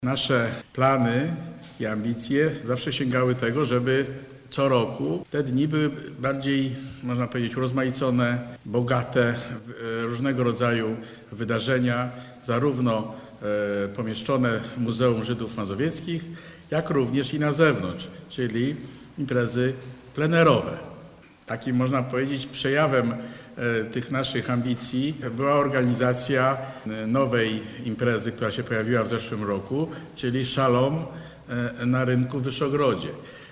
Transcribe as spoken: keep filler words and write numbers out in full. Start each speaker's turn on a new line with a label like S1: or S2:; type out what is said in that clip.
S1: Nasze plany i ambicje zawsze sięgały tego, żeby co roku te dni były bardziej, można powiedzieć, urozmaicone, bogate w różnego rodzaju wydarzenia, zarówno pomieszczone w Muzeum Żydów Mazowieckich, jak również i na zewnątrz, czyli imprezy plenerowe. Takim, można powiedzieć, przejawem tych naszych ambicji była organizacja nowej imprezy, która się pojawiła w zeszłym roku, czyli Szalom na rynku w Wyszogrodzie.